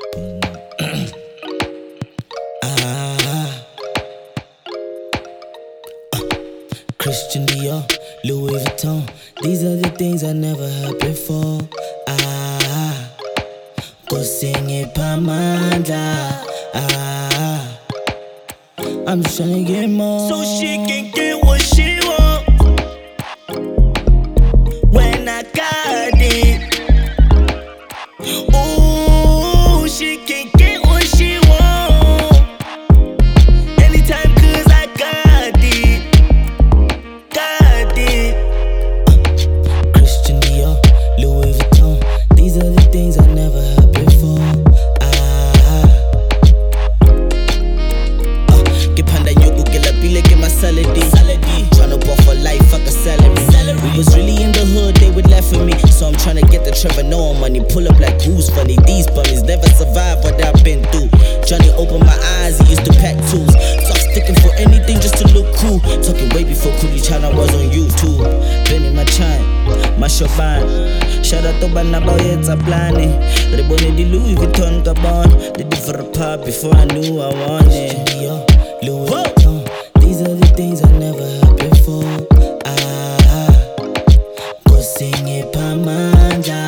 Christian Dior, Louis Vuitton. These are the things I never had before. Kusing ipamandla. I'm just trying to get more, so she can get what she want. When I got it, ooh, she can get what she want. Anytime, 'cause I got it, got it. Christian Dior, Louis Vuitton. These are the things I never had before. Get panda nyoku, get la pile, get my salady. Tryna ball for life, fuck a salary. We was really in the hood, they would laugh at me. So I'm tryna get the Trevor Noah money. Pull up like who's funny. These bummies never survive what I've been through. Johnny opened my eyes, he used to pack tools. Stop sticking for anything just to look cool. Talking way before Coolie China was on YouTube. Been in my chime, my shofan. Shout out to Banaba, it's a planning. Rebone di Louis Vuitton Gabon. Did it for a pop before I knew I wanted. Louis Vuitton. These are the things I never had before. Kusing ipamandla.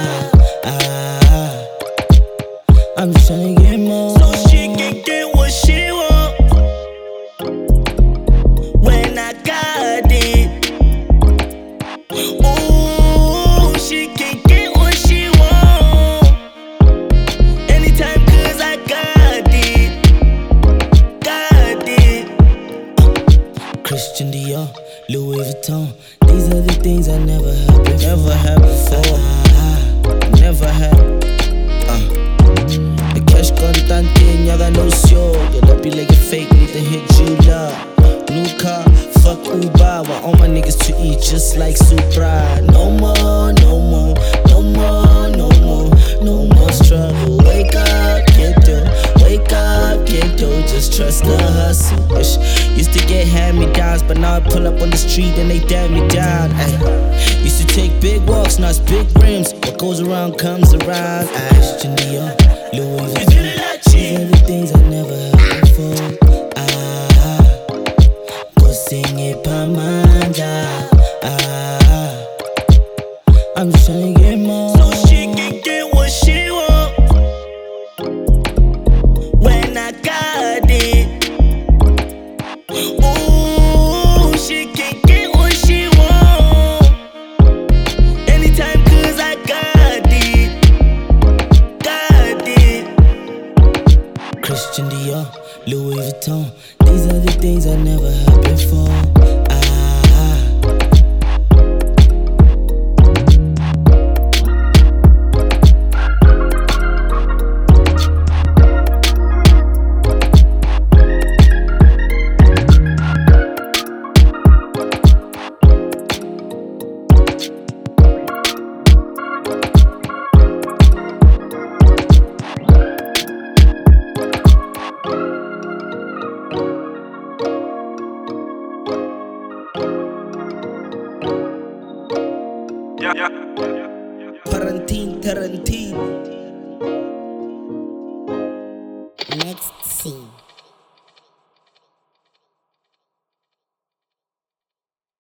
I'm just trying to get more, so she can get what she want. When I got it, ooh, she can get what she want. Anytime, 'cause I got it, got it. Christian Dior, Louis Vuitton. These are the things I never had before. Never had before. Never had. The cash constante, nyaga no show. Get up, be like a fake, need to hit you love. New car, fuck Uber. Want all my niggas to eat just like Supra. No more, no more, no more, no more, no more struggle. Wake up, kiddo. Wake up, kiddo. Just trust the hustle. Used to get hand-me-downs, but now I pull up on the street and they damn me down. Used to take big walks, now it's big rims. What goes around comes around. Christian Dior, Louis Vuitton. These are the things I never had before. Kusing ipamandla. I'm just trying to get more, so she can get what she want. When I got it, ooh, she can get what she want. Anytime, 'cause I got it, got it. Christian Dior, Louis Vuitton. These are the things I never had before. Tarantine. Next